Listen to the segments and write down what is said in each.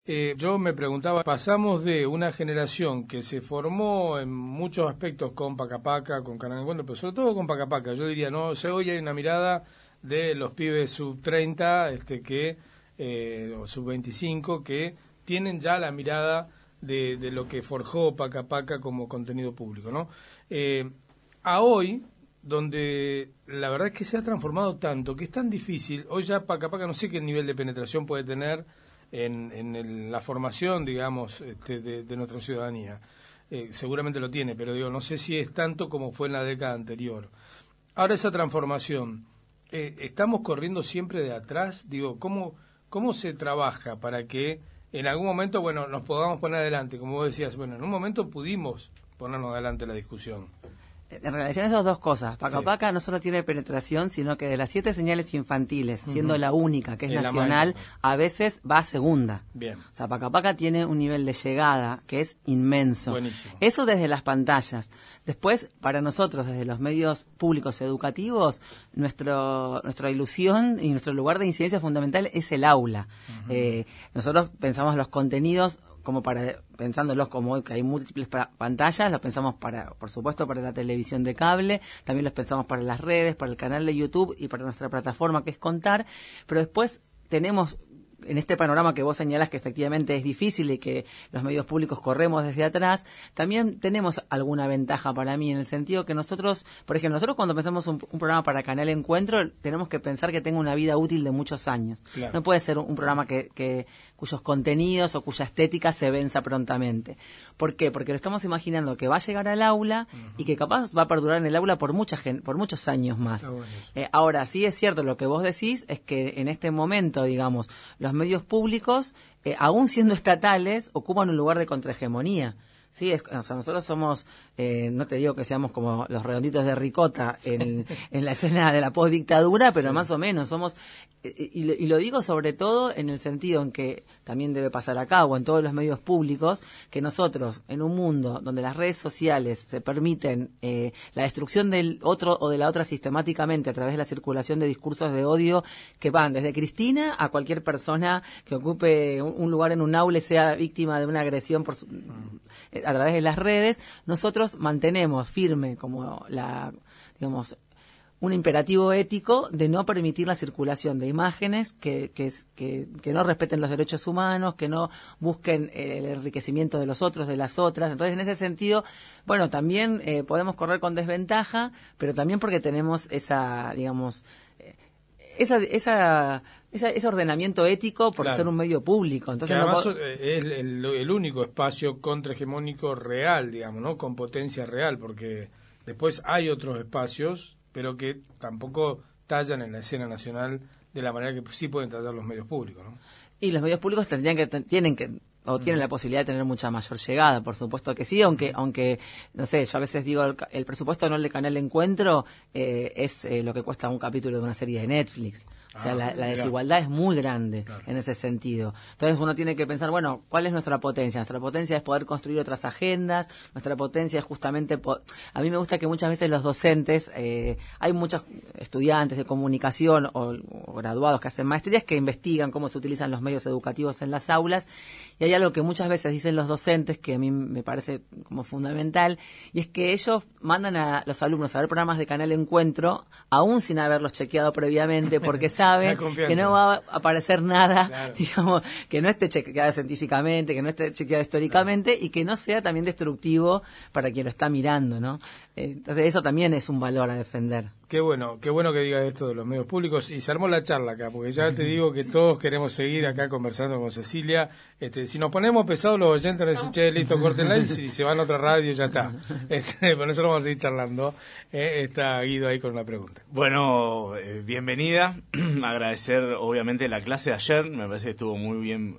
Yo me preguntaba, pasamos de una generación que se formó en muchos aspectos con Pacapaca, con Canal Encuentro, pero sobre todo con Pacapaca. Yo diría, no, hoy hay una mirada de los pibes sub 30, o sub 25, que tienen ya la mirada de lo que forjó Pacapaca como contenido público, ¿no? A hoy, donde la verdad es que se ha transformado tanto, que es tan difícil, hoy ya Pacapaca no sé qué nivel de penetración puede tener en la formación, digamos, de nuestra ciudadanía. Seguramente lo tiene, pero digo, no sé si es tanto como fue en la década anterior. Ahora esa transformación, ¿estamos corriendo siempre de atrás? Digo, ¿cómo se trabaja para que en algún momento, bueno, nos podamos poner adelante? Como vos decías, bueno, en un momento pudimos ponernos adelante la discusión. En relación a esas dos cosas, Pacapaca Sí. no solo tiene penetración, sino que de las 7 señales infantiles, siendo la única que es nacional, a veces va a segunda. Bien. O sea, Pacapaca tiene un nivel de llegada que es inmenso. Buenísimo. Eso desde las pantallas. Después, para nosotros, desde los medios públicos educativos, nuestra ilusión y nuestro lugar de incidencia fundamental es el aula. Nosotros pensamos los contenidos pensándolos como hoy que hay múltiples pantallas, los pensamos por supuesto para la televisión de cable, también los pensamos para las redes, para el canal de YouTube y para nuestra plataforma que es Contar, pero después tenemos en este panorama que vos señalás que efectivamente es difícil y que los medios públicos corremos desde atrás, también tenemos alguna ventaja para mí en el sentido que nosotros, por ejemplo, cuando pensamos un programa para Canal Encuentro, tenemos que pensar que tenga una vida útil de muchos años. Claro. No puede ser un programa cuyos contenidos o cuya estética se venza prontamente. ¿Por qué? Porque lo estamos imaginando que va a llegar al aula y que capaz va a perdurar en el aula por muchos años más. Ahora, sí es cierto, lo que vos decís es que en este momento, digamos, los medios públicos, aún siendo estatales, ocupan un lugar de contrahegemonía. Sí, o sea, nosotros somos, no te digo que seamos como los redonditos de ricota en la escena de la postdictadura, pero sí, más o menos somos, y lo digo sobre todo en el sentido en que también debe pasar acá o en todos los medios públicos, que nosotros en un mundo donde las redes sociales se permiten la destrucción del otro o de la otra sistemáticamente a través de la circulación de discursos de odio que van desde Cristina a cualquier persona que ocupe un lugar en un aula y sea víctima de una agresión a través de las redes, nosotros mantenemos firme como un imperativo ético de no permitir la circulación de imágenes que no respeten los derechos humanos, que no busquen el enriquecimiento de los otros, de las otras. Entonces, en ese sentido, bueno, también podemos correr con desventaja, pero también porque tenemos ese ordenamiento ético por ser un medio público. Entonces, que además es el único espacio contrahegemónico real, digamos, ¿no? Con potencia real, porque después hay otros espacios, pero que tampoco tallan en la escena nacional de la manera que sí pueden tallar los medios públicos, ¿no? Y los medios públicos tienen la posibilidad de tener mucha mayor llegada, por supuesto que sí, aunque no sé, yo a veces digo, el presupuesto anual de Canal Encuentro es lo que cuesta un capítulo de una serie de Netflix. O sea, la desigualdad es muy grande en ese sentido. Entonces uno tiene que pensar, bueno, ¿cuál es nuestra potencia? Nuestra potencia es poder construir otras agendas, nuestra potencia es justamente... A mí me gusta que muchas veces los docentes, hay muchos estudiantes de comunicación o graduados que hacen maestrías que investigan cómo se utilizan los medios educativos en las aulas, y hay algo que muchas veces dicen los docentes que a mí me parece como fundamental, y es que ellos mandan a los alumnos a ver programas de Canal Encuentro, aún sin haberlos chequeado previamente, porque saben que no va a aparecer nada, digamos, que no esté chequeado científicamente, que no esté chequeado históricamente, y que no sea también destructivo para quien lo está mirando, ¿no? Entonces eso también es un valor a defender. Qué bueno que digas esto de los medios públicos, y se armó la charla acá, porque ya te digo que todos queremos seguir acá conversando con Cecilia. Si nos ponemos pesados, los oyentes nos dicen, che, listo, córtenla, y si se van a otra radio ya está. Por eso vamos a seguir charlando. Está Guido ahí con una pregunta. Bueno, bienvenida. Agradecer obviamente la clase de ayer, me parece que estuvo muy bien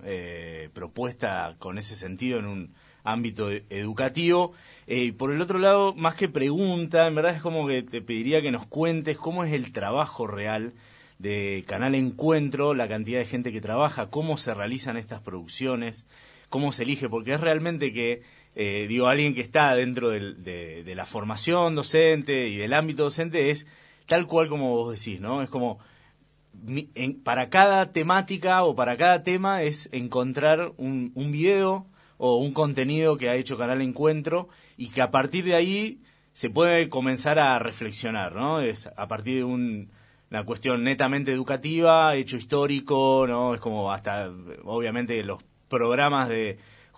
propuesta con ese sentido en un ámbito educativo. Por el otro lado, más que pregunta, en verdad es como que te pediría que nos cuentes cómo es el trabajo real de Canal Encuentro, la cantidad de gente que trabaja, cómo se realizan estas producciones, cómo se elige, porque es realmente que, alguien que está dentro de la formación docente y del ámbito docente es tal cual como vos decís, ¿no? Es como para cada temática o para cada tema es encontrar un video o un contenido que ha hecho Canal Encuentro y que a partir de ahí se puede comenzar a reflexionar, ¿no? Es a partir de una cuestión netamente educativa, hecho histórico, ¿no? Es como hasta, obviamente, los programas de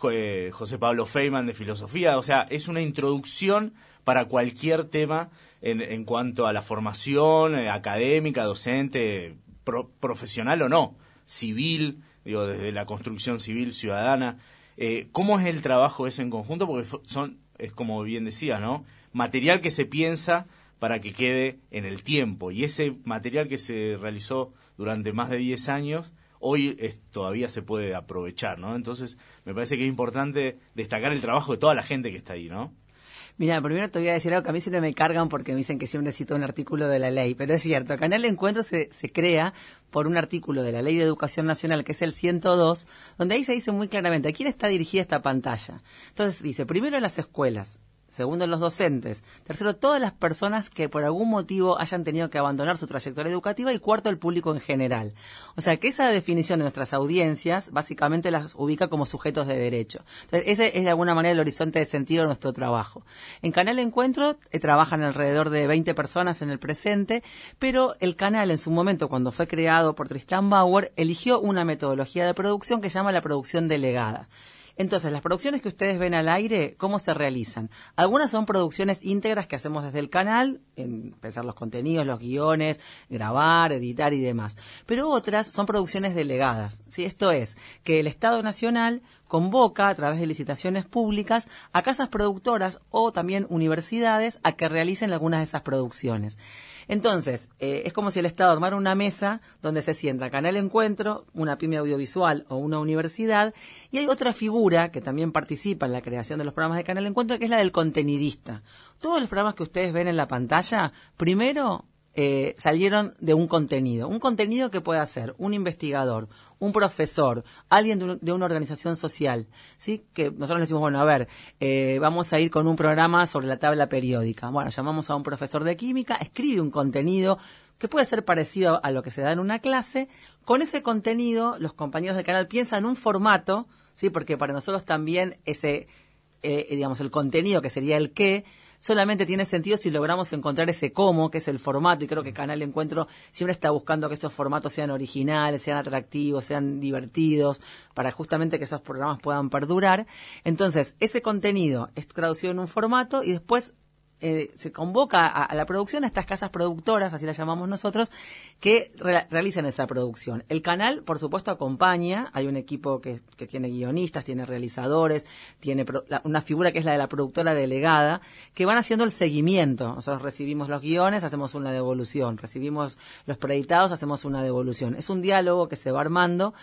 José Pablo Feynman de filosofía, o sea, es una introducción para cualquier tema en cuanto a la formación académica, docente, profesional o no, civil, digo, desde la construcción civil ciudadana. ¿Cómo es el trabajo ese en conjunto? Porque es como bien decía, ¿no? Material que se piensa para que quede en el tiempo. Y ese material que se realizó durante más de 10 años, hoy todavía se puede aprovechar, ¿no? Entonces, me parece que es importante destacar el trabajo de toda la gente que está ahí, ¿no? Mira, primero te voy a decir algo que a mí siempre me cargan porque me dicen que siempre cito un artículo de la ley, pero es cierto, Canal Encuentro se crea por un artículo de la Ley de Educación Nacional, que es el 102, donde ahí se dice muy claramente a quién está dirigida esta pantalla. Entonces dice, primero las escuelas, segundo los docentes, tercero todas las personas que por algún motivo hayan tenido que abandonar su trayectoria educativa y cuarto el público en general. O sea que esa definición de nuestras audiencias básicamente las ubica como sujetos de derecho. Entonces ese es de alguna manera el horizonte de sentido de nuestro trabajo. En Canal Encuentro trabajan alrededor de 20 personas en el presente, pero el canal en su momento cuando fue creado por Tristán Bauer eligió una metodología de producción que se llama la producción delegada. Entonces, las producciones que ustedes ven al aire, ¿cómo se realizan? Algunas son producciones íntegras que hacemos desde el canal, pensar los contenidos, los guiones, grabar, editar y demás. Pero otras son producciones delegadas, ¿sí? Esto es, que el Estado Nacional convoca a través de licitaciones públicas a casas productoras o también universidades a que realicen algunas de esas producciones. Entonces, es como si el Estado armara una mesa donde se sienta Canal Encuentro, una pyme audiovisual o una universidad, y hay otra figura que también participa en la creación de los programas de Canal Encuentro, que es la del contenidista. Todos los programas que ustedes ven en la pantalla, primero salieron de un contenido que puede hacer un investigador, un profesor, alguien de una organización social, ¿sí? Que nosotros le decimos, bueno, a ver, vamos a ir con un programa sobre la tabla periódica. Bueno, llamamos a un profesor de química, escribe un contenido que puede ser parecido a lo que se da en una clase. Con ese contenido, los compañeros del canal piensan un formato, ¿sí? Porque para nosotros también ese, digamos, el contenido, que sería el qué, solamente tiene sentido si logramos encontrar ese cómo, que es el formato, y creo que Canal Encuentro siempre está buscando que esos formatos sean originales, sean atractivos, sean divertidos, para justamente que esos programas puedan perdurar. Entonces, ese contenido es traducido en un formato y después se convoca a la producción a estas casas productoras, así las llamamos nosotros, que realizan esa producción. El canal, por supuesto, acompaña, hay un equipo que tiene guionistas, tiene realizadores, tiene una figura que es la de la productora delegada, que van haciendo el seguimiento. Nosotros recibimos los guiones, hacemos una devolución, recibimos los preeditados, hacemos una devolución. Es un diálogo que se va armando,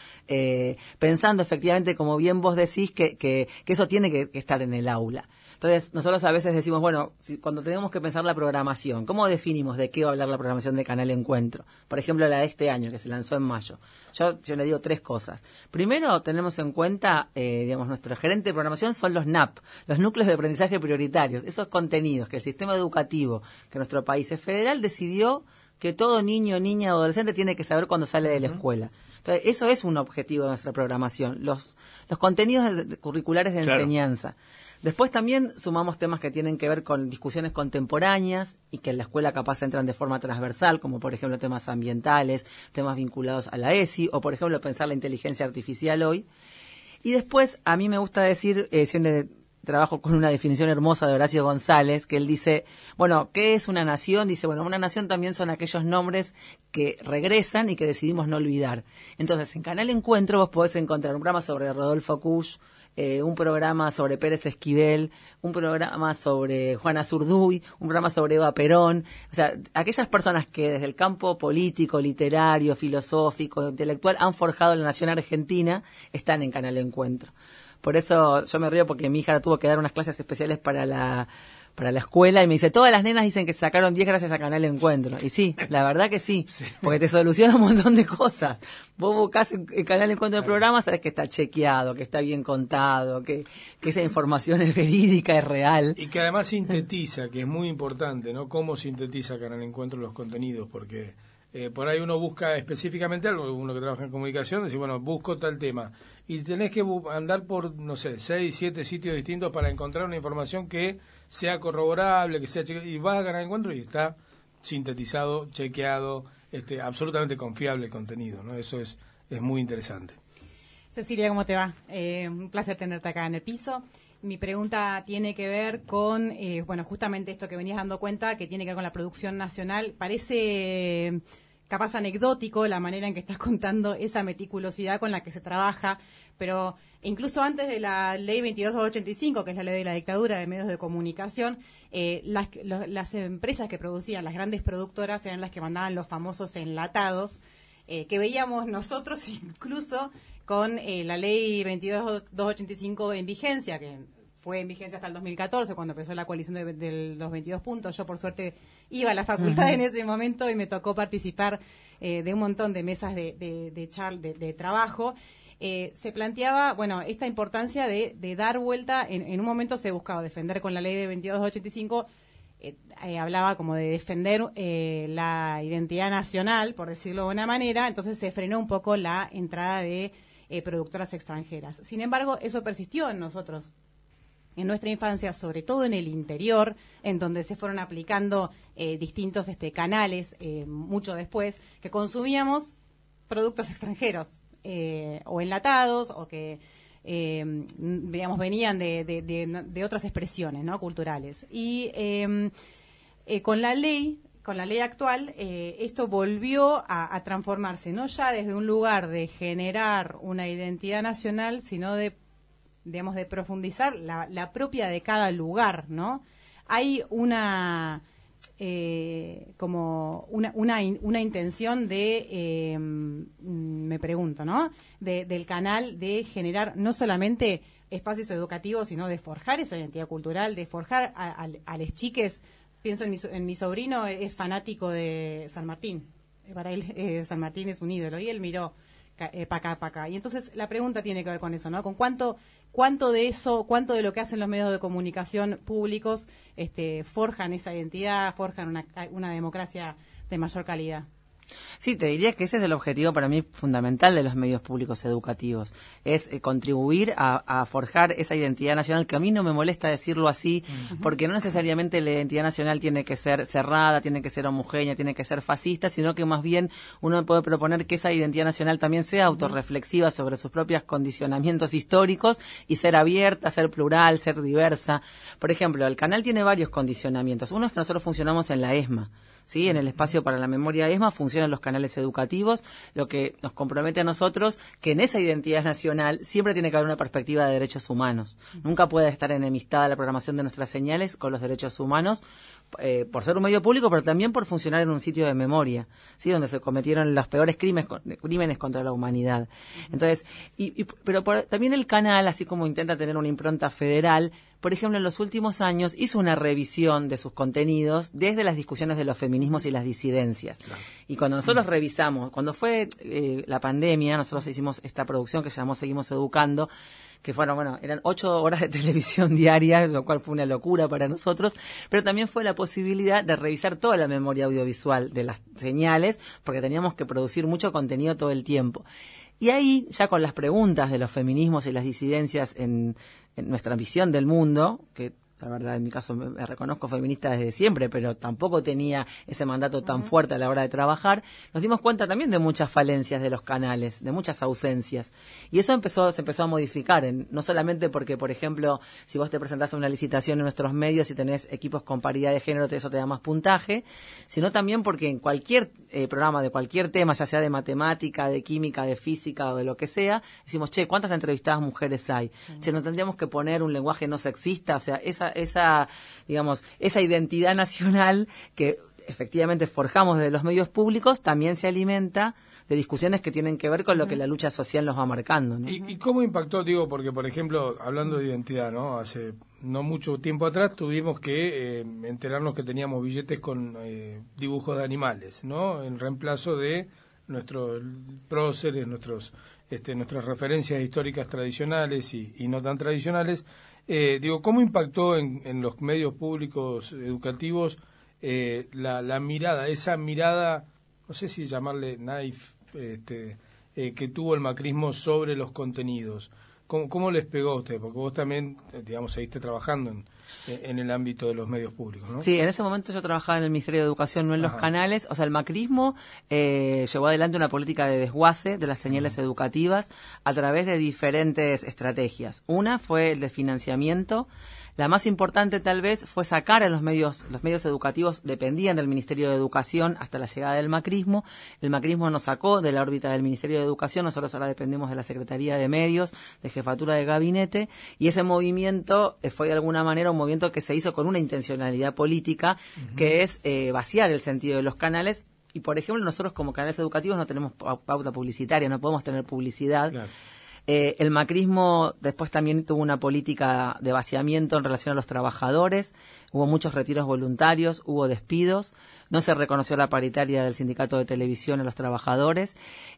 pensando efectivamente, como bien vos decís, que eso tiene que estar en el aula. Entonces, nosotros a veces decimos, bueno, cuando tenemos que pensar la programación, ¿cómo definimos de qué va a hablar la programación de Canal Encuentro? Por ejemplo, la de este año, que se lanzó en mayo. Yo le digo 3 cosas. Primero, tenemos en cuenta, digamos, nuestro gerente de programación son los NAP, los núcleos de aprendizaje prioritarios, esos contenidos que el sistema educativo, que nuestro país es federal, decidió que todo niño, niña o adolescente tiene que saber cuando sale de la escuela. Entonces, eso es un objetivo de nuestra programación, los contenidos curriculares de enseñanza. Después también sumamos temas que tienen que ver con discusiones contemporáneas y que en la escuela capaz entran de forma transversal, como por ejemplo temas ambientales, temas vinculados a la ESI, o por ejemplo pensar la inteligencia artificial hoy. Y después a mí me gusta decir, siempre trabajo con una definición hermosa de Horacio González, que él dice, bueno, ¿qué es una nación? Dice, bueno, una nación también son aquellos nombres que regresan y que decidimos no olvidar. Entonces, en Canal Encuentro vos podés encontrar un programa sobre Rodolfo Kusch, un programa sobre Pérez Esquivel, un programa sobre Juana Zurduy, un programa sobre Eva Perón. O sea, aquellas personas que desde el campo político, literario, filosófico, intelectual han forjado la nación argentina, están en Canal Encuentro. Por eso yo me río porque mi hija tuvo que dar unas clases especiales para la escuela y me dice, todas las nenas dicen que sacaron 10 gracias a Canal Encuentro. Y sí, la verdad que sí, porque te soluciona un montón de cosas. Vos buscás en Canal Encuentro del programa, sabés que está chequeado, que está bien contado, que esa información es verídica, es real. Y que además sintetiza, que es muy importante, ¿no? Cómo sintetiza Canal Encuentro los contenidos, porque por ahí uno busca específicamente algo, uno que trabaja en comunicación, decir, bueno, busco tal tema. Y tenés que andar por, no sé, 6, 7 sitios distintos para encontrar una información que sea corroborable, que sea y vas a Canal Encuentro y está sintetizado, chequeado, absolutamente confiable el contenido, ¿no? Eso es muy interesante. Cecilia, ¿cómo te va? Un placer tenerte acá en el piso. Mi pregunta tiene que ver con, bueno, justamente esto que venías dando cuenta, que tiene que ver con la producción nacional. Parece capaz anecdótico la manera en que estás contando esa meticulosidad con la que se trabaja, pero incluso antes de la ley 22.285, que es la ley de la dictadura de medios de comunicación, las empresas que producían, las grandes productoras, eran las que mandaban los famosos enlatados, que veíamos nosotros incluso con la ley 22.285 en vigencia, que fue en vigencia hasta el 2014, cuando empezó la coalición de los 22 puntos. Yo, por suerte, iba a la facultad en ese momento y me tocó participar de un montón de mesas de trabajo. Se planteaba, bueno, esta importancia de dar vuelta. En un momento se buscaba defender con la ley de 22.285, hablaba como de defender la identidad nacional, por decirlo de una manera. Entonces se frenó un poco la entrada de productoras extranjeras. Sin embargo, eso persistió en nosotros, en nuestra infancia, sobre todo en el interior, en donde se fueron aplicando distintos canales, mucho después, que consumíamos productos extranjeros, o enlatados, o que digamos venían de otras expresiones, ¿no?, culturales. Y con la ley actual, esto volvió a transformarse, no ya desde un lugar de generar una identidad nacional, sino de profundizar la propia de cada lugar, ¿no? Hay una intención de, me pregunto, ¿no?, del canal, de generar no solamente espacios educativos, sino de forjar esa identidad cultural, de forjar a les chiques. Pienso en mi sobrino, es fanático de San Martín. Para él San Martín es un ídolo, y él miró pa' acá. Y entonces la pregunta tiene que ver con eso, ¿no? Con cuánto de eso, cuánto de lo que hacen los medios de comunicación públicos forjan esa identidad, forjan una democracia de mayor calidad. Sí, te diría que ese es el objetivo para mí fundamental de los medios públicos educativos, es contribuir a forjar esa identidad nacional, que a mí no me molesta decirlo así, porque no necesariamente la identidad nacional tiene que ser cerrada, tiene que ser homogénea, tiene que ser fascista, sino que más bien uno puede proponer que esa identidad nacional también sea autorreflexiva sobre sus propios condicionamientos históricos y ser abierta, ser plural, ser diversa. Por ejemplo, el canal tiene varios condicionamientos. Uno es que nosotros funcionamos en la ESMA, ¿sí? En el espacio para la memoria ESMA funcionan los canales educativos, lo que nos compromete a nosotros que en esa identidad nacional siempre tiene que haber una perspectiva de derechos humanos. Nunca puede estar enemistada la programación de nuestras señales con los derechos humanos, por ser un medio público, pero también por funcionar en un sitio de memoria, ¿sí?, donde se cometieron los peores crímenes contra la humanidad. Entonces, pero también el canal, así como intenta tener una impronta federal, por ejemplo, en los últimos años hizo una revisión de sus contenidos desde las discusiones de los feminismos y las disidencias. Claro. Y cuando nosotros revisamos, cuando fue la pandemia, nosotros hicimos esta producción que se llamó Seguimos Educando, que fueron, eran 8 horas de televisión diaria, lo cual fue una locura para nosotros, pero también fue la posibilidad de revisar toda la memoria audiovisual de las señales, porque teníamos que producir mucho contenido todo el tiempo. Y ahí, ya con las preguntas de los feminismos y las disidencias en nuestra visión del mundo, que la verdad en mi caso me reconozco feminista desde siempre, pero tampoco tenía ese mandato tan fuerte a la hora de trabajar, nos dimos cuenta también de muchas falencias de los canales, de muchas ausencias. Y eso se empezó a modificar, no solamente porque, por ejemplo, si vos te presentás a una licitación en nuestros medios y tenés equipos con paridad de género, eso te da más puntaje, sino también porque en cualquier programa de cualquier tema, ya sea de matemática, de química, de física o de lo que sea, decimos, ¿cuántas entrevistadas mujeres hay? ¿No tendríamos que poner un lenguaje no sexista? O sea, esa identidad nacional que efectivamente forjamos desde los medios públicos también se alimenta de discusiones que tienen que ver con lo que la lucha social nos va marcando, ¿no? ¿Y cómo impactó, digo, porque por ejemplo, hablando de identidad, ¿no? Hace no mucho tiempo atrás tuvimos que enterarnos que teníamos billetes con dibujos de animales, ¿no? En reemplazo de nuestros próceres, nuestras referencias históricas tradicionales y no tan tradicionales. ¿Cómo impactó en los medios públicos educativos la mirada, esa mirada no sé si llamarle knife, que tuvo el macrismo sobre los contenidos. ¿Cómo les pegó a usted? Porque vos también, digamos, seguiste trabajando en el ámbito de los medios públicos, ¿no? Sí, en ese momento yo trabajaba en el Ministerio de Educación, no en los canales. O sea, el macrismo llevó adelante una política de desguace de las señales educativas a través de diferentes estrategias. Una fue el de financiamiento. La más importante tal vez fue sacar a los medios educativos dependían del Ministerio de Educación hasta la llegada del macrismo. El macrismo nos sacó de la órbita del Ministerio de Educación, nosotros ahora dependemos de la Secretaría de Medios, de Jefatura de Gabinete, y ese movimiento fue de alguna manera un movimiento que se hizo con una intencionalidad política, que es vaciar el sentido de los canales. Y por ejemplo, nosotros como canales educativos no tenemos pauta publicitaria, no podemos tener publicidad. Claro. El macrismo después también tuvo una política de vaciamiento en relación a los trabajadores, hubo muchos retiros voluntarios, hubo despidos, no se reconoció la paritaria del sindicato de televisión a los trabajadores,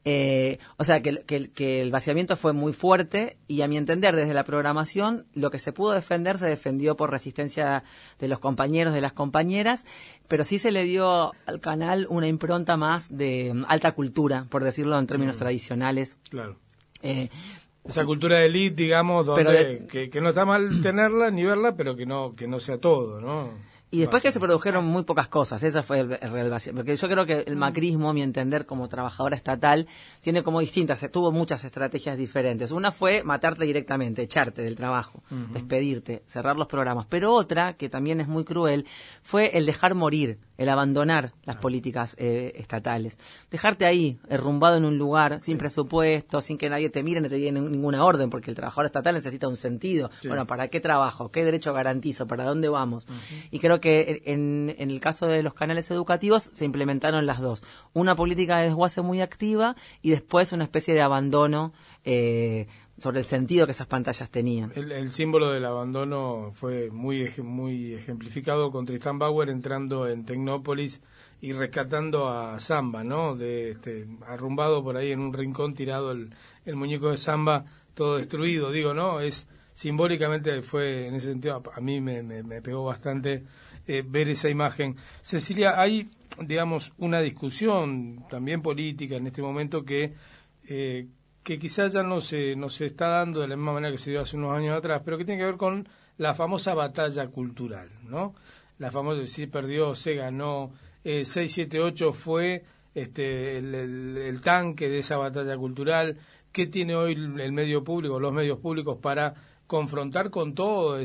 o sea que el vaciamiento fue muy fuerte y a mi entender desde la programación lo que se pudo defender se defendió por resistencia de los compañeros, de las compañeras, pero sí se le dio al canal una impronta más de alta cultura, por decirlo en términos tradicionales. Claro. Esa cultura de élite, digamos, donde que no está mal tenerla ni verla, pero que no sea todo, ¿no? Y después que se produjeron muy pocas cosas, esa fue el real vacío. Porque yo creo que el macrismo, a mi entender, como trabajadora estatal, tiene como distintas, tuvo muchas estrategias diferentes. Una fue matarte directamente, echarte del trabajo, despedirte, cerrar los programas. Pero otra, que también es muy cruel, fue el dejar morir, el abandonar las políticas estatales. Dejarte ahí, derrumbado en un lugar, sin presupuesto, sin que nadie te mire, no te dé ninguna orden, porque el trabajador estatal necesita un sentido. Sí. Bueno, ¿para qué trabajo? ¿Qué derecho garantizo? ¿Para dónde vamos? Y creo que en el caso de los canales educativos se implementaron las dos. Una política de desguace muy activa y después una especie de abandono sobre el sentido que esas pantallas tenían. El símbolo del abandono fue muy ejemplificado con Tristán Bauer entrando en Tecnópolis y rescatando a Samba, ¿no? Arrumbado por ahí en un rincón, tirado el muñeco de Samba, todo destruido, digo, ¿no? Simbólicamente fue, en ese sentido, a mí me pegó bastante ver esa imagen. Cecilia, hay, digamos, una discusión también política en este momento que quizás ya no se está dando de la misma manera que se dio hace unos años atrás, pero que tiene que ver con la famosa batalla cultural, ¿no? La famosa, si perdió, se ganó, 678 fue el tanque de esa batalla cultural. ¿Qué tiene hoy el medio público, los medios públicos para confrontar con todo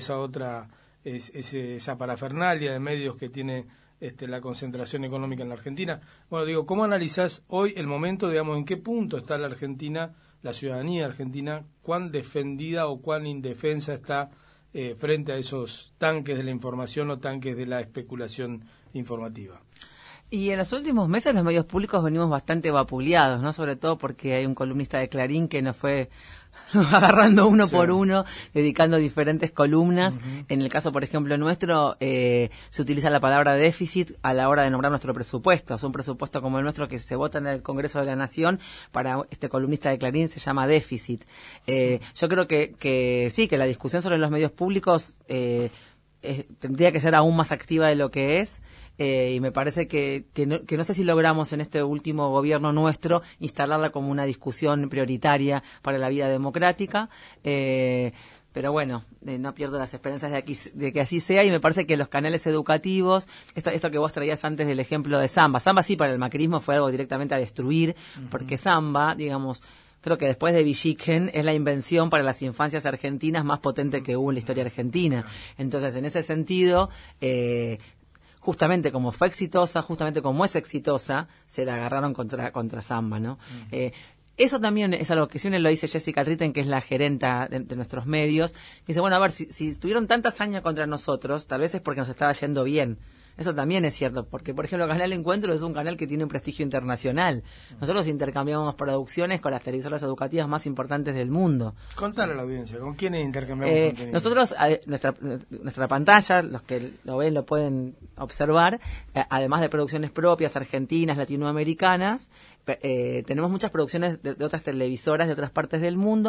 esa parafernalia de medios que tiene la concentración económica en la Argentina? Bueno, digo, ¿cómo analizás hoy el momento, digamos, en qué punto está la Argentina, la ciudadanía argentina, cuán defendida o cuán indefensa está frente a esos tanques de la información o tanques de la especulación informativa? Y en los últimos meses los medios públicos venimos bastante vapuleados, ¿no? Sobre todo porque hay un columnista de Clarín que nos fue agarrando uno por uno, dedicando diferentes columnas. En el caso, por ejemplo, nuestro, se utiliza la palabra déficit a la hora de nombrar nuestro presupuesto. Es un presupuesto como el nuestro que se vota en el Congreso de la Nación, para este columnista de Clarín se llama déficit. Yo creo que sí, que la discusión sobre los medios públicos tendría que ser aún más activa de lo que es. Y me parece que no sé si logramos en este último gobierno nuestro instalarla como una discusión prioritaria para la vida democrática, pero bueno, no pierdo las esperanzas de que así sea, y me parece que los canales educativos, esto que vos traías antes del ejemplo de Samba sí para el macrismo fue algo directamente a destruir, porque Samba, digamos, creo que después de Villiquen es la invención para las infancias argentinas más potente que hubo en la historia argentina. Entonces, en ese sentido, justamente como fue exitosa, justamente como es exitosa, se la agarraron contra Samba, ¿no? Eso también es algo que si uno lo dice Jessica Tritten, que es la gerenta de nuestros medios, dice, bueno, a ver, si tuvieron tantas hazañas contra nosotros, tal vez es porque nos estaba yendo bien. Eso también es cierto, porque, por ejemplo, Canal Encuentro es un canal que tiene un prestigio internacional. Nosotros intercambiamos producciones con las televisoras educativas más importantes del mundo. Contale a la audiencia, ¿con quiénes intercambiamos contenido? Nosotros, nuestra pantalla, los que lo ven lo pueden observar, además de producciones propias, argentinas, latinoamericanas, tenemos muchas producciones de otras televisoras de otras partes del mundo,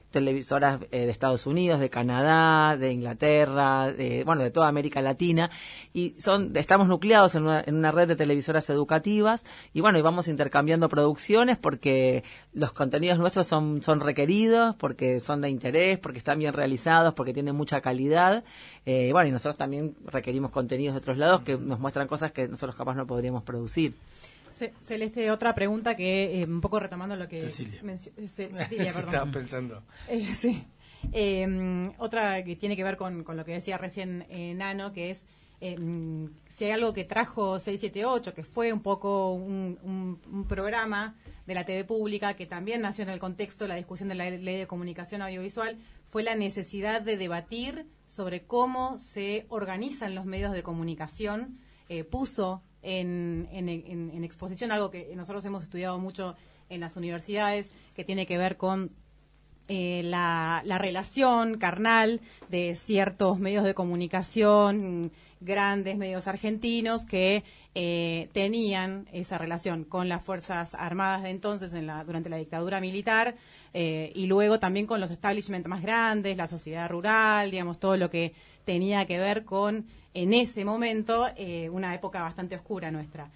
televisoras de Estados Unidos, de Canadá, de Inglaterra, de toda América Latina, y estamos nucleados en una red de televisoras educativas, y vamos intercambiando producciones porque los contenidos nuestros son requeridos, porque son de interés, porque están bien realizados, porque tienen mucha calidad, y nosotros también requerimos contenidos de otros lados que nos muestran cosas que nosotros capaz no podríamos producir. Celeste, otra pregunta que un poco retomando lo que Cecilia, perdón. Estaba pensando. Sí. Otra que tiene que ver con lo que decía recién Nano, que es si hay algo que trajo 678, que fue un poco un programa de la TV pública que también nació en el contexto de la discusión de la Ley de Comunicación Audiovisual, fue la necesidad de debatir sobre cómo se organizan los medios de comunicación. Puso en exposición algo que nosotros hemos estudiado mucho en las universidades, que tiene que ver con la relación carnal de ciertos medios de comunicación, grandes medios argentinos que tenían esa relación con las Fuerzas Armadas de entonces durante la dictadura militar, y luego también con los establishments más grandes, la sociedad rural, digamos, todo lo que tenía que ver con, en ese momento, una época bastante oscura nuestra.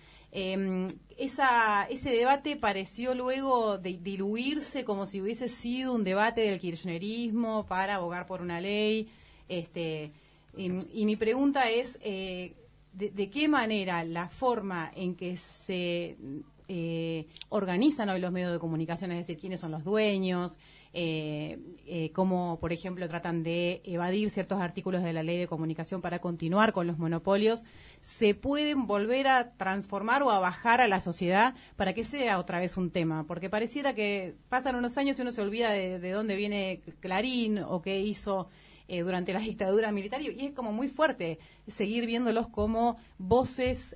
Ese debate pareció luego diluirse como si hubiese sido un debate del kirchnerismo para abogar por una ley. Y mi pregunta es, ¿de qué manera la forma en que se organizan hoy los medios de comunicación, es decir, quiénes son los dueños, cómo, por ejemplo, tratan de evadir ciertos artículos de la Ley de Comunicación para continuar con los monopolios, se pueden volver a transformar o a bajar a la sociedad para que sea otra vez un tema? Porque pareciera que pasan unos años y uno se olvida de dónde viene Clarín o qué hizo durante la dictadura militar, y es como muy fuerte seguir viéndolos como voces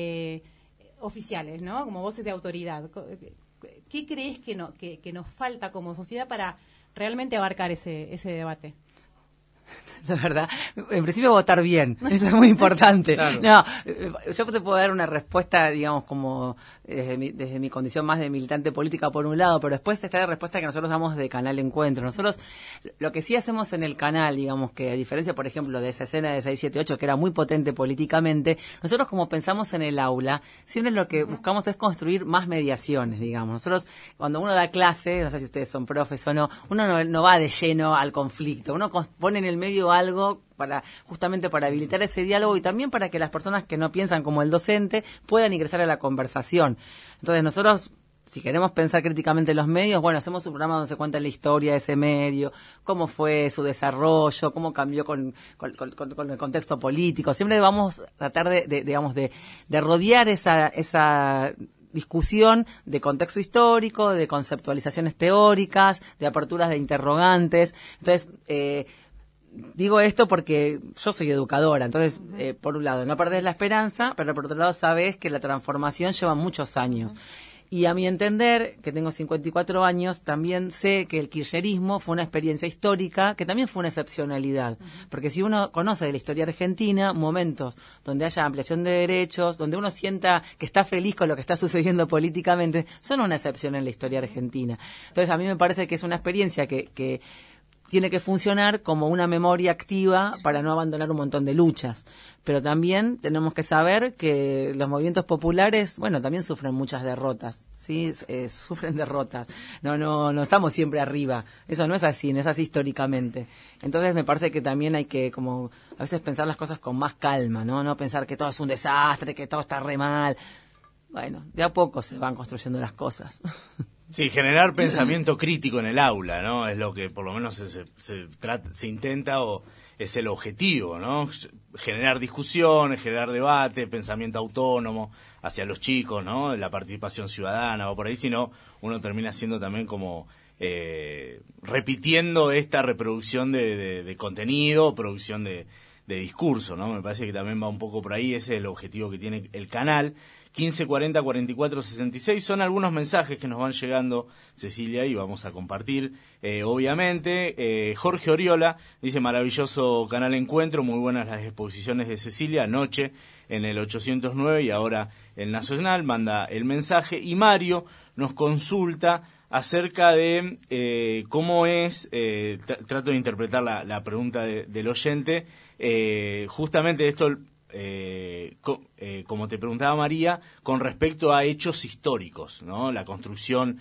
oficiales, ¿no? Como voces de autoridad. ¿Qué crees que nos falta como sociedad para realmente abarcar ese debate? La verdad, en principio votar bien, eso es muy importante. Claro. No, yo te puedo dar una respuesta, digamos, como desde mi condición más de militante política por un lado, pero después está la respuesta que nosotros damos de Canal Encuentro. Nosotros, lo que sí hacemos en el canal, digamos, que a diferencia, por ejemplo, de esa escena de 678, que era muy potente políticamente, nosotros como pensamos en el aula, siempre lo que buscamos es construir más mediaciones, digamos. Nosotros, cuando uno da clase, no sé si ustedes son profes o no, uno no va de lleno al conflicto, uno pone en el medio algo justamente para habilitar ese diálogo y también para que las personas que no piensan como el docente puedan ingresar a la conversación. Entonces nosotros, si queremos pensar críticamente los medios, hacemos un programa donde se cuenta la historia de ese medio, cómo fue su desarrollo, cómo cambió con el contexto político. Siempre vamos a tratar de rodear esa discusión de contexto histórico, de conceptualizaciones teóricas, de aperturas de interrogantes. Entonces, digo esto porque yo soy educadora, entonces, por un lado, no perdés la esperanza, pero por otro lado sabés que la transformación lleva muchos años. Y a mi entender, que tengo 54 años, también sé que el kirchnerismo fue una experiencia histórica que también fue una excepcionalidad. Porque si uno conoce de la historia argentina, momentos donde haya ampliación de derechos, donde uno sienta que está feliz con lo que está sucediendo políticamente, son una excepción en la historia argentina. Entonces a mí me parece que es una experiencia que tiene que funcionar como una memoria activa para no abandonar un montón de luchas. Pero también tenemos que saber que los movimientos populares, también sufren muchas derrotas, ¿sí? Sufren derrotas. No estamos siempre arriba. Eso no es así históricamente. Entonces me parece que también hay que como a veces pensar las cosas con más calma, ¿no? No pensar que todo es un desastre, que todo está re mal. De a poco se van construyendo las cosas. Sí, generar pensamiento crítico en el aula, ¿no? Es lo que por lo menos se intenta o es el objetivo, ¿no? Generar discusiones, generar debate, pensamiento autónomo hacia los chicos, ¿no? La participación ciudadana o por ahí, sino uno termina siendo también como repitiendo esta reproducción de contenido, producción de discurso, ¿no? Me parece que también va un poco por ahí, ese es el objetivo que tiene el canal. 1540 44 66 son algunos mensajes que nos van llegando, Cecilia, y vamos a compartir, obviamente. Jorge Oriola dice: maravilloso Canal Encuentro, muy buenas las exposiciones de Cecilia, anoche en el 809 y ahora el Nacional, manda el mensaje. Y Mario nos consulta acerca de cómo es, trato de interpretar la pregunta del oyente, justamente esto, como te preguntaba María, con respecto a hechos históricos, ¿no? La construcción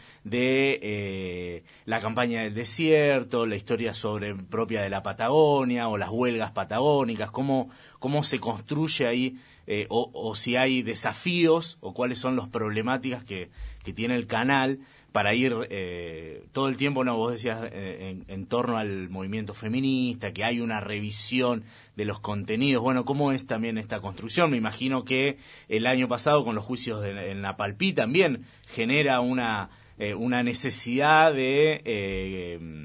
de la campaña del desierto, la historia propia de la Patagonia o las huelgas patagónicas, cómo se construye ahí, o si hay desafíos o cuáles son las problemáticas que tiene el canal para ir todo el tiempo, no, vos decías en torno al movimiento feminista, que hay una revisión de los contenidos. Bueno, ¿cómo es también esta construcción? Me imagino que el año pasado con los juicios en Napalpí también genera una necesidad de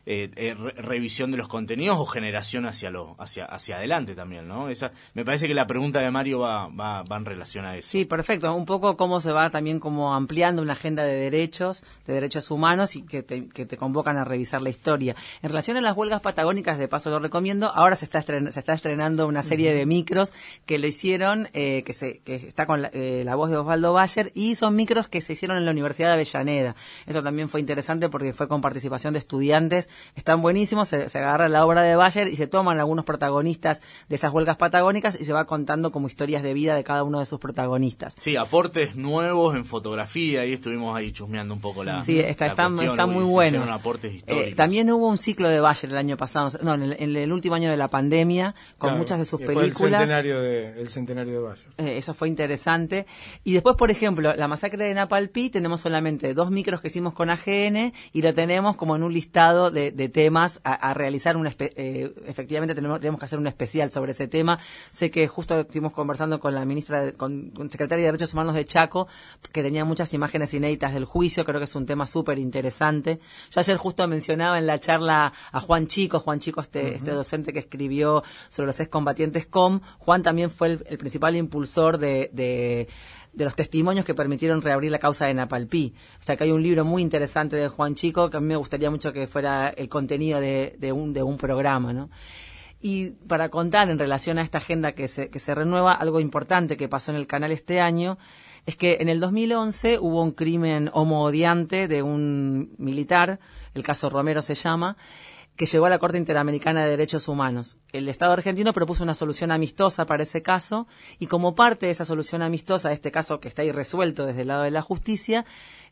revisión de los contenidos o generación hacia adelante también, ¿no? Me parece que la pregunta de Mario va en relación a eso. Sí, perfecto. Un poco cómo se va también como ampliando una agenda de derechos humanos y que te convocan a revisar la historia. En relación a las huelgas patagónicas, de paso lo recomiendo, ahora se está estrenando una serie de micros que lo hicieron, que está con la voz de Osvaldo Bayer, y son micros que se hicieron en la Universidad de Avellaneda. Eso también fue interesante porque fue con participación de estudiantes. Están buenísimos, se agarra la obra de Bayer y se toman algunos protagonistas de esas huelgas patagónicas y se va contando como historias de vida de cada uno de sus protagonistas. Sí, aportes nuevos en fotografía, y estuvimos ahí chusmeando un poco la Sí, están muy buenos. Aportes históricos. También hubo un ciclo de Bayer el año pasado, en el último año de la pandemia, con muchas de sus películas. El centenario de Bayer. Eso fue interesante. Y después, por ejemplo, la masacre de Napalpí, tenemos solamente 2 micros que hicimos con AGN y lo tenemos como en un listado de temas a realizar. Efectivamente tenemos que hacer un especial sobre ese tema. Sé que justo estuvimos conversando con la ministra, con secretaria de Derechos Humanos de Chaco, que tenía muchas imágenes inéditas del juicio. Creo que es un tema súper interesante. Yo ayer justo mencionaba en la charla a Juan Chico, este docente que escribió sobre los excombatientes COM. Juan también fue el principal impulsor de los testimonios que permitieron reabrir la causa de Napalpí. O sea que hay un libro muy interesante de Juan Chico que a mí me gustaría mucho que fuera el contenido de un programa, ¿no? Y para contar en relación a esta agenda que se renueva, algo importante que pasó en el canal este año es que en el 2011 hubo un crimen homoodiante de un militar, el caso Romero se llama, que llegó a la Corte Interamericana de Derechos Humanos. El Estado argentino propuso una solución amistosa para ese caso, y como parte de esa solución amistosa, este caso que está ahí resuelto desde el lado de la justicia,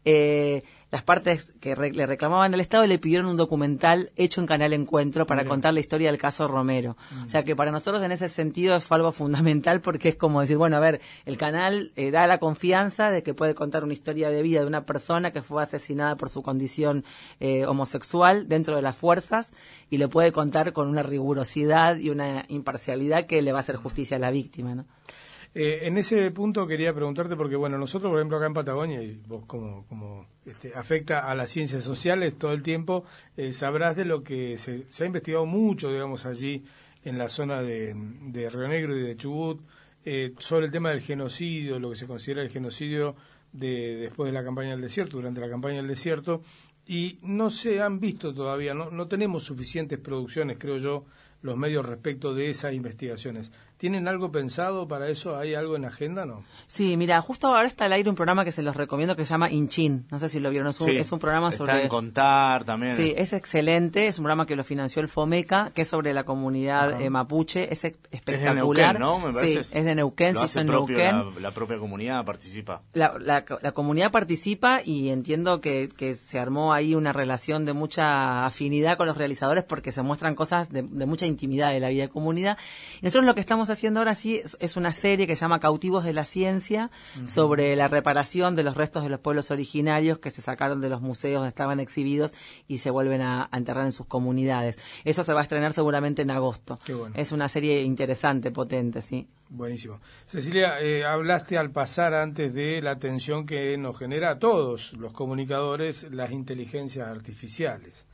las partes que le reclamaban al Estado le pidieron un documental hecho en Canal Encuentro para contar la historia del caso Romero. O sea que para nosotros en ese sentido fue algo fundamental, porque es como decir, bueno, a ver, el canal da la confianza de que puede contar una historia de vida de una persona que fue asesinada por su condición homosexual dentro de las fuerzas, y le puede contar con una rigurosidad y una imparcialidad que le va a hacer justicia a la víctima, ¿no? En ese punto quería preguntarte, porque bueno, nosotros por ejemplo acá en Patagonia, y vos como afecta a las ciencias sociales todo el tiempo, sabrás de lo que se ha investigado mucho, digamos, allí en la zona de Río Negro y de Chubut, sobre el tema del genocidio, lo que se considera el genocidio después de la campaña del desierto, durante la campaña del desierto, y no se han visto todavía, no tenemos suficientes producciones, creo yo, los medios respecto de esas investigaciones. ¿Tienen algo pensado para eso? ¿Hay algo en agenda, no? Sí, mira, justo ahora está al aire un programa que se los recomiendo que se llama Inchin. No sé si lo vieron. Es un programa sobre... Está en Contar también. Sí, es excelente. Es un programa que lo financió el FOMECA, que es sobre la comunidad mapuche. Es espectacular. Es de Neuquén, ¿no? Me parece. Sí, es de Neuquén. Lo hace en propio Neuquén. La propia comunidad participa. La comunidad participa, y entiendo que se armó ahí una relación de mucha afinidad con los realizadores, porque se muestran cosas de mucha intimidad de la vida de comunidad. Y nosotros lo que estamos haciendo ahora sí es una serie que se llama Cautivos de la Ciencia, sobre la reparación de los restos de los pueblos originarios que se sacaron de los museos donde estaban exhibidos y se vuelven a enterrar en sus comunidades. Eso se va a estrenar seguramente en agosto. Qué bueno. Es una serie interesante, potente, sí. Buenísimo. Cecilia, hablaste al pasar antes de la tensión que nos genera a todos los comunicadores las inteligencias artificiales.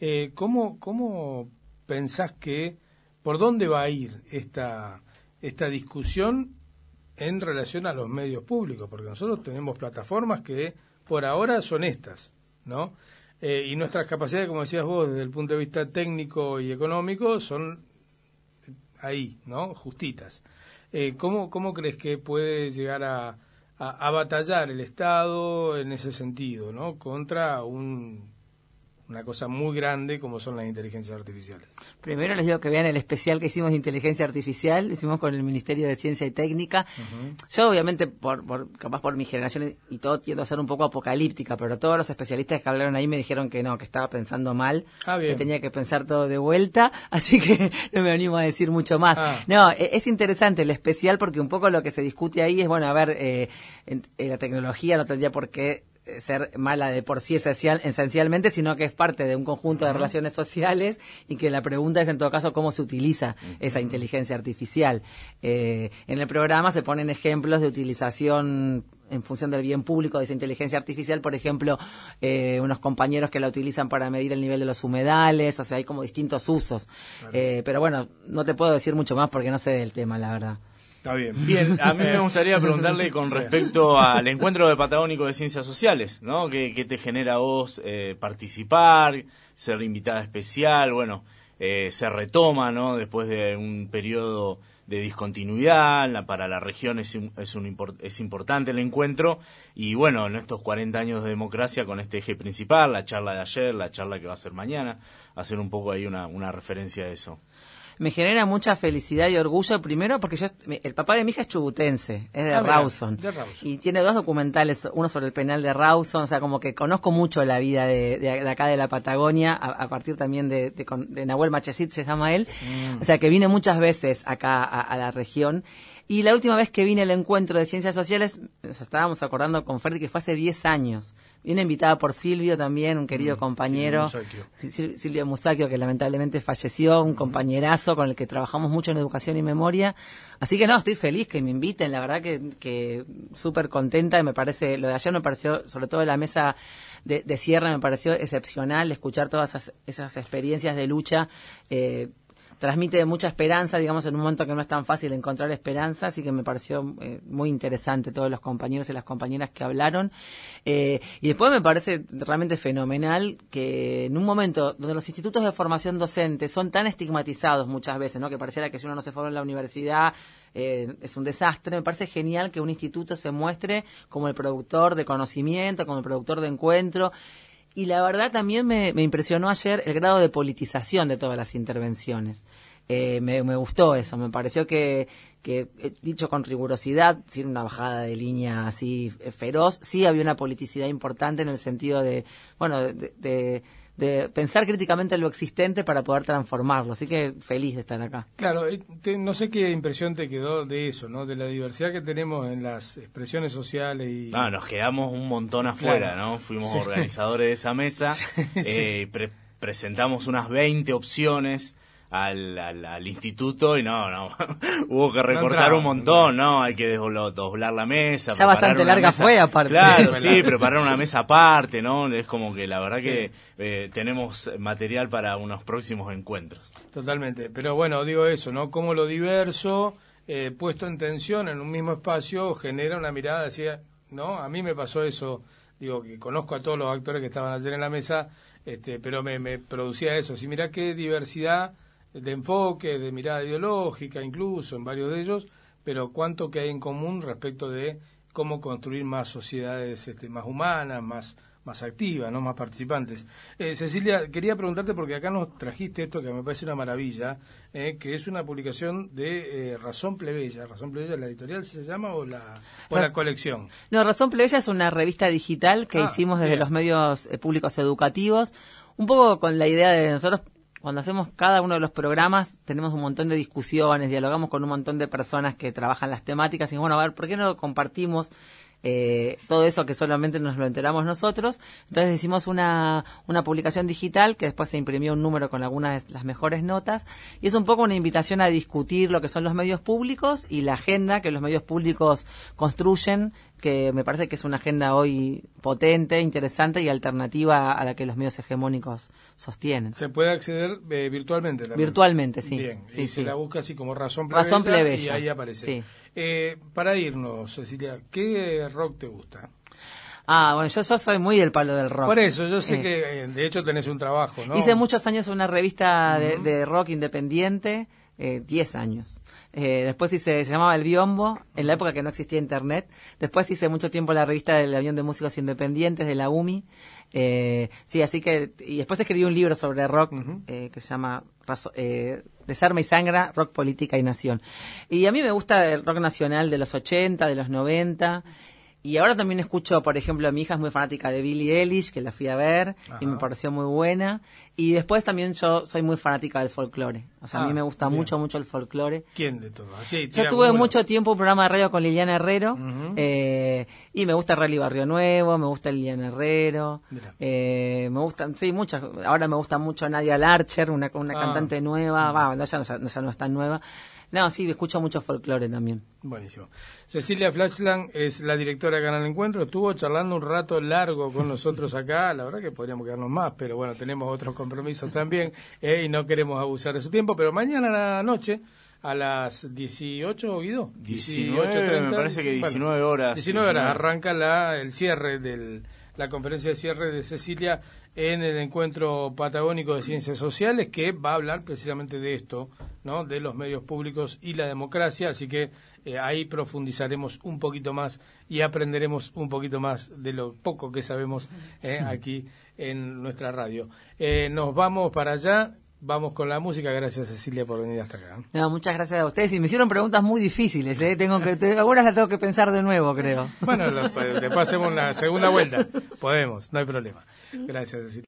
¿Cómo pensás por dónde va a ir esta discusión en relación a los medios públicos? Porque nosotros tenemos plataformas que por ahora son estas, ¿no? Y nuestras capacidades, como decías vos, desde el punto de vista técnico y económico, son ahí, ¿no? Justitas. ¿Cómo crees que puede llegar a a batallar el Estado en ese sentido, ¿no? Contra una cosa muy grande como son las inteligencias artificiales. Primero les digo que vean el especial que hicimos de inteligencia artificial, lo hicimos con el Ministerio de Ciencia y Técnica. Yo obviamente, capaz por mi generación y todo, tiendo a ser un poco apocalíptica, pero todos los especialistas que hablaron ahí me dijeron que no, que estaba pensando mal, que tenía que pensar todo de vuelta, así que no me animo a decir mucho más. No, es interesante el especial porque un poco lo que se discute ahí es, bueno, a ver, la tecnología no tendría por qué ser mala de por sí esencialmente, sino que es parte de un conjunto de relaciones sociales y que la pregunta es en todo caso cómo se utiliza esa inteligencia artificial. En el programa se ponen ejemplos de utilización en función del bien público de esa inteligencia artificial, por ejemplo, unos compañeros que la utilizan para medir el nivel de los humedales, o sea, hay como distintos usos. Pero bueno, no te puedo decir mucho más porque no sé del tema, la verdad. Está bien. Bien, a mí me gustaría preguntarle con respecto al encuentro de Patagónico de Ciencias Sociales, ¿no? ¿Qué te genera a vos participar, ser invitada especial? Bueno, se retoma, ¿no? Después de un periodo de discontinuidad, para la región es importante el encuentro, y bueno, en estos 40 años de democracia con este eje principal, la charla de ayer, la charla que va a ser mañana, hacer un poco ahí una referencia a eso. Me genera mucha felicidad y orgullo, primero porque el papá de mi hija es chubutense, es de Rawson, y tiene 2 documentales, uno sobre el penal de Rawson, o sea, como que conozco mucho la vida de acá de la Patagonia, a partir también de Nahuel Machesit, se llama él, o sea, que vine muchas veces acá a la región. Y la última vez que vine al encuentro de Ciencias Sociales, nos estábamos acordando con Ferdi que fue hace 10 años. Vine invitada por Silvio también, un querido compañero. Silvio Musacchio, que lamentablemente falleció, un compañerazo con el que trabajamos mucho en educación y memoria. Así que no, estoy feliz que me inviten, la verdad que súper contenta. Y me parece, lo de ayer me pareció, sobre todo la mesa de cierre, me pareció excepcional escuchar todas esas experiencias de lucha. Transmite mucha esperanza, digamos, en un momento que no es tan fácil encontrar esperanza, así que me pareció muy interesante todos los compañeros y las compañeras que hablaron. Y después me parece realmente fenomenal que en un momento donde los institutos de formación docente son tan estigmatizados muchas veces, ¿no? Que pareciera que si uno no se forma en la universidad es un desastre. Me parece genial que un instituto se muestre como el productor de conocimiento, como el productor de encuentro. Y la verdad también me impresionó ayer el grado de politización de todas las intervenciones. Me gustó eso, me pareció que dicho con rigurosidad, sin una bajada de línea así feroz, sí había una politicidad importante en el sentido de, bueno, de pensar críticamente lo existente para poder transformarlo. Así que feliz de estar acá. Claro, no sé qué impresión te quedó de eso, ¿no? De la diversidad que tenemos en las expresiones sociales. Y nos quedamos un montón afuera, claro, ¿no? Fuimos organizadores de esa mesa, presentamos unas 20 opciones al instituto y no hubo que recortar un montón, ¿no? Hay que doblar la mesa, ya bastante larga fue aparte, claro, sí, preparar una mesa aparte, ¿no? Es como que la verdad que tenemos material para unos próximos encuentros. Totalmente, pero bueno, digo eso, ¿no? Como lo diverso puesto en tensión en un mismo espacio genera una mirada, decía, ¿no? A mí me pasó eso, digo, que conozco a todos los actores que estaban ayer en la mesa, pero me producía eso, si mirá qué diversidad de enfoque, de mirada ideológica incluso en varios de ellos, pero cuánto que hay en común respecto de cómo construir más sociedades más humanas, más activas, ¿no? Más participantes. Cecilia, quería preguntarte porque acá nos trajiste esto que me parece una maravilla, que es una publicación de Razón Plebeya. ¿Razón Plebeya la editorial se llama o la colección? No, Razón Plebeya es una revista digital que hicimos desde los medios públicos educativos, un poco con la idea de nosotros. Cuando hacemos cada uno de los programas tenemos un montón de discusiones, dialogamos con un montón de personas que trabajan las temáticas y bueno, a ver, ¿por qué no compartimos todo eso que solamente nos lo enteramos nosotros? Entonces hicimos una publicación digital que después se imprimió un número con algunas de las mejores notas y es un poco una invitación a discutir lo que son los medios públicos y la agenda que los medios públicos construyen, que me parece que es una agenda hoy potente, interesante y alternativa a la que los medios hegemónicos sostienen. ¿Se puede acceder virtualmente? Virtualmente, sí. Bien, sí, y sí. Se la busca así como Razón Plebeya y ahí aparece. Sí. Para irnos, Cecilia, ¿qué rock te gusta? Bueno, yo soy muy del palo del rock. Por eso, yo sé que de hecho tenés un trabajo, ¿no? Hice muchos años una revista de rock independiente, 10 años. Después se llamaba El Biombo, en la época que no existía internet. Después hice mucho tiempo la revista de la Unión de Músicos Independientes de la UMI. Sí, así que, y después escribí un libro sobre rock que se llama Desarma y Sangra, Rock, Política y Nación. Y a mí me gusta el rock nacional de los 80, de los 90. Y ahora también escucho, por ejemplo, mi hija es muy fanática de Billie Eilish, que la fui a ver y me pareció muy buena. Y después también yo soy muy fanática del folclore. O sea, a mí me gusta mucho el folclore. ¿Quién de todos? Sí, yo tuve mucho tiempo un programa de radio con Liliana Herrero y me gusta Rally Barrio Nuevo, me gusta Liliana Herrero, me gustan, sí, muchas. Ahora me gusta mucho Nadia Larcher, una cantante nueva, ya no es tan nueva. No, sí, escucho mucho folclore también. Buenísimo. Cecilia Flachland es la directora de Canal Encuentro. Estuvo charlando un rato largo con nosotros acá. La verdad que podríamos quedarnos más, pero bueno, tenemos otros compromisos también y no queremos abusar de su tiempo. Pero mañana a la noche, a las 18, Guido. 18:30, me parece que 19 horas. 19 horas arranca el cierre la conferencia de cierre de Cecilia en el Encuentro Patagónico de Ciencias Sociales, que va a hablar precisamente de esto, ¿no? De los medios públicos y la democracia, así que ahí profundizaremos un poquito más y aprenderemos un poquito más de lo poco que sabemos aquí en nuestra radio. Nos vamos para allá. Vamos con la música. Gracias, Cecilia, por venir hasta acá. No, muchas gracias a ustedes. Y me hicieron preguntas muy difíciles. Ahora las tengo que pensar de nuevo, creo. Bueno, después hacemos una segunda vuelta. Podemos, no hay problema. Gracias, Cecilia.